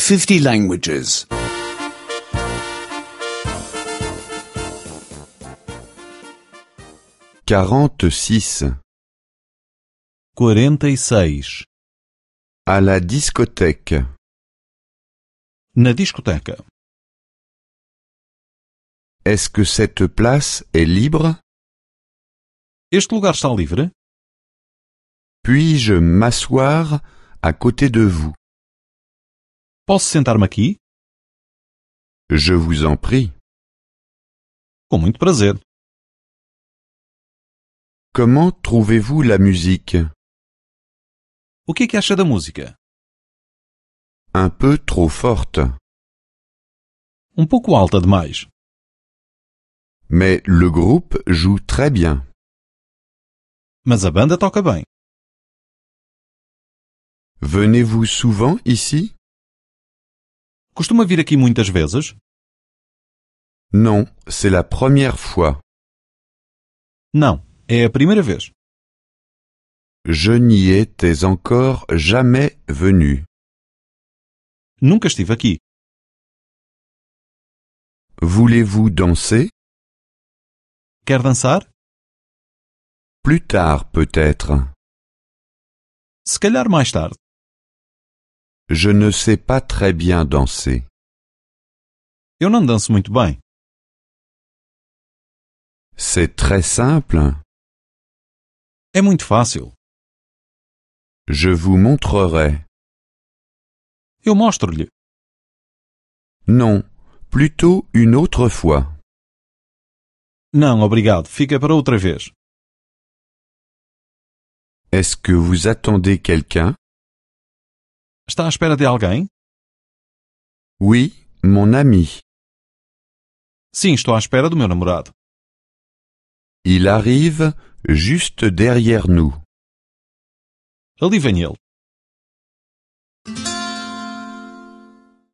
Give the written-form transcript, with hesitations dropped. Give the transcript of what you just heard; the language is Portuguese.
50 languages. 46. 46. À la discothèque. Na discoteca. Est-ce que cette place est libre? Este lugar está livre? Puis-je m'asseoir à côté de vous? Posso sentar-me aqui? Je vous en prie. Com muito prazer. Comment trouvez-vous la musique? O que é que acha da música? Un peu trop forte. Um pouco alta demais. Mais le groupe joue très bien. Mas a banda toca bem. Venez-vous souvent ici? Costuma vir aqui muitas vezes? Non, c'est la première fois. Não, é a primeira vez. Je n'y étais encore jamais venu. Nunca estive aqui. Voulez-vous danser? Quer dançar? Plus tard peut-être. Se calhar mais tarde. Je ne sais pas très bien danser. Eu não danço muito bem. C'est très simple. É muito fácil. Je vous montrerai. Eu mostro-lhe. Non, plutôt une autre fois. Não, obrigado. Fica para outra vez. Est-ce que vous attendez quelqu'un? Está à espera de alguém? Oui, mon ami. Sim, estou à espera do meu namorado. Il arrive juste derrière nous. Ali vem ele.